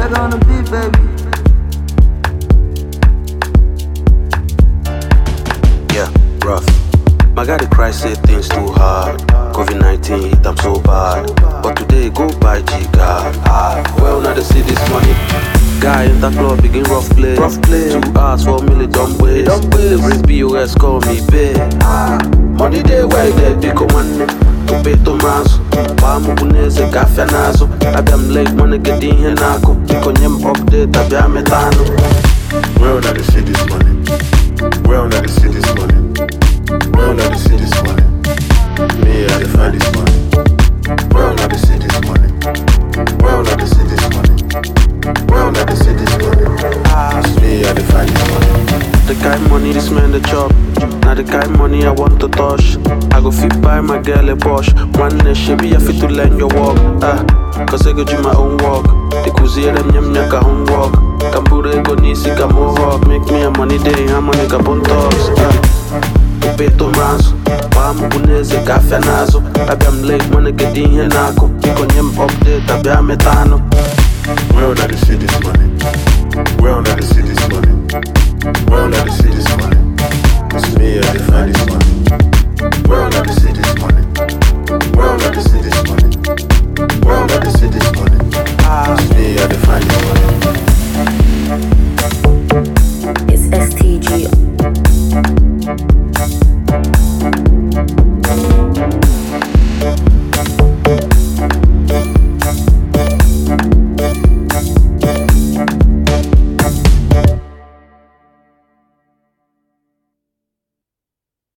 Check on the beat, baby. Yeah, rough. My guy, the cry say things too hard. COVID-19 hit, I'm so bad. But today, go buy G-Card. Well, now they see this money. Guy in the club, begin rough play. 2 hours, 4 million, dumb ways. They bring POS, call me babe. Money day, why they pick a one. To pay to maso. Pamu buneze, kafya nazo. Adam late, money get in here nako. Pick on them update, tabia metano. Well, now they see this money. Well, now they see this money. Well, now they see this money. Me, I find this money. Well, now they see this money. Well, now they see this money. Well, now they see this money. It's me, I find this money. The kind money this man the chop. Now the kind money I want to touch. I go fit buy my girl a Porsche. One day she be a fit to learn your walk. Cause I go do my own walk. The kuzi them nyam nyaka homework. Kambure go nisi ka mohawk. Make me a money day, I'm money ka bon talks. Peto maso, pamu buneze kafya nazo. Abia late money get in here nako. Iko nyem update, abia metano. Well, now they see this money. Well, now they see this money. Well, now they see this money. It's me, I find this money.